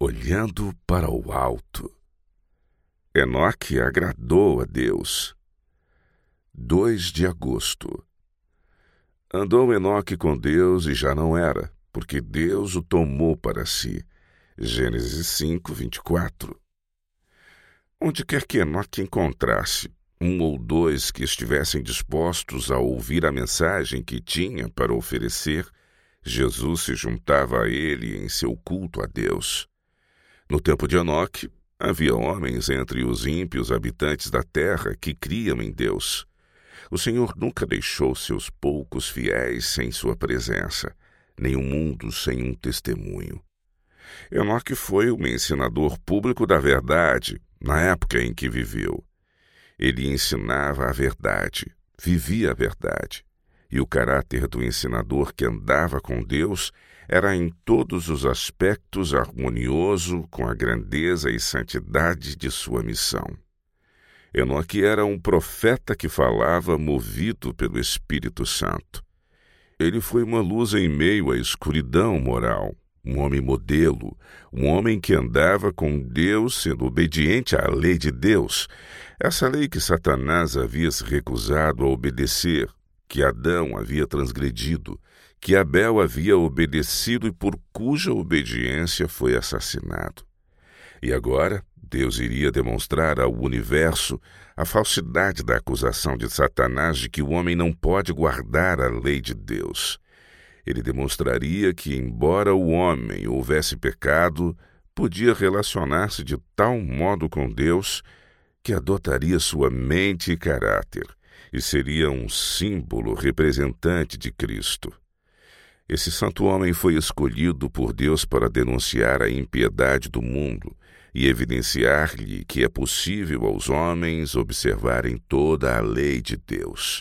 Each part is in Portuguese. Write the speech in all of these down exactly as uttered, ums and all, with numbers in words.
Olhando para o alto. Enoque agradou a Deus. dois de agosto. Andou Enoque com Deus e já não era, porque Deus o tomou para si. Gênesis cinco, vinte e quatro. Onde quer que Enoque encontrasse um ou dois que estivessem dispostos a ouvir a mensagem que tinha para oferecer, Jesus se juntava a ele em seu culto a Deus. No tempo de Enoque, havia homens entre os ímpios habitantes da terra que criam em Deus. O Senhor nunca deixou seus poucos fiéis sem sua presença, nem o mundo sem um testemunho. Enoque foi um ensinador público da verdade na época em que viveu. Ele ensinava a verdade, vivia a verdade, e o caráter do ensinador que andava com Deus era em todos os aspectos harmonioso com a grandeza e santidade de sua missão. Enoque era um profeta que falava movido pelo Espírito Santo. Ele foi uma luz em meio à escuridão moral, um homem modelo, um homem que andava com Deus sendo obediente à lei de Deus, essa lei que Satanás havia se recusado a obedecer, que Adão havia transgredido, que Abel havia obedecido e por cuja obediência foi assassinado. E agora Deus iria demonstrar ao universo a falsidade da acusação de Satanás de que o homem não pode guardar a lei de Deus. Ele demonstraria que, embora o homem houvesse pecado, podia relacionar-se de tal modo com Deus que adotaria sua mente e caráter e seria um símbolo representante de Cristo. Esse santo homem foi escolhido por Deus para denunciar a impiedade do mundo e evidenciar-lhe que é possível aos homens observarem toda a lei de Deus.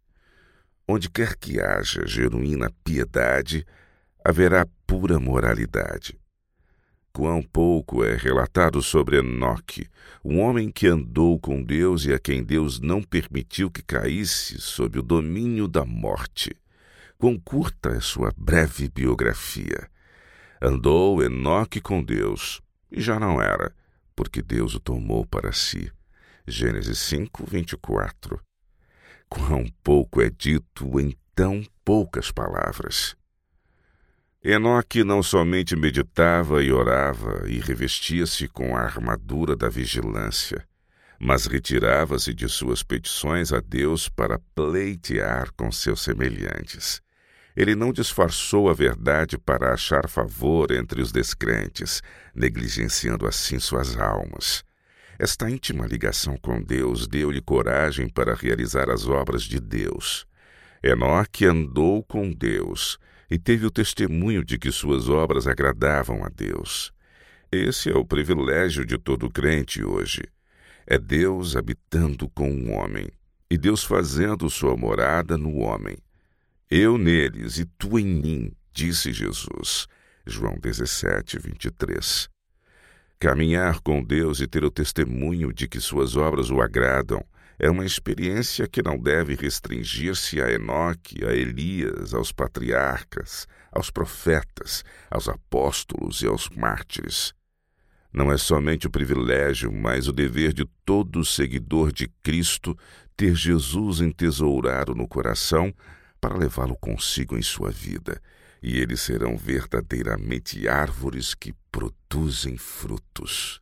Onde quer que haja genuína piedade, haverá pura moralidade. Quão pouco é relatado sobre Enoque, um homem que andou com Deus e a quem Deus não permitiu que caísse sob o domínio da morte. Quão curta é sua breve biografia. Andou Enoque com Deus, e já não era, porque Deus o tomou para si. Gênesis cinco, vinte e quatro. Quão pouco é dito em tão poucas palavras. Enoque não somente meditava e orava e revestia-se com a armadura da vigilância, mas retirava-se de suas petições a Deus para pleitear com seus semelhantes. Ele não disfarçou a verdade para achar favor entre os descrentes, negligenciando assim suas almas. Esta íntima ligação com Deus deu-lhe coragem para realizar as obras de Deus. Enoque andou com Deus e teve o testemunho de que suas obras agradavam a Deus. Esse é o privilégio de todo crente hoje. É Deus habitando com um homem e Deus fazendo sua morada no homem. Eu neles e tu em mim, disse Jesus. João dezessete, vinte e três. Caminhar com Deus e ter o testemunho de que suas obras o agradam é uma experiência que não deve restringir-se a Enoque, a Elias, aos patriarcas, aos profetas, aos apóstolos e aos mártires. Não é somente o privilégio, mas o dever de todo seguidor de Cristo ter Jesus entesourado no coração para levá-lo consigo em sua vida, e eles serão verdadeiramente árvores que produzem frutos.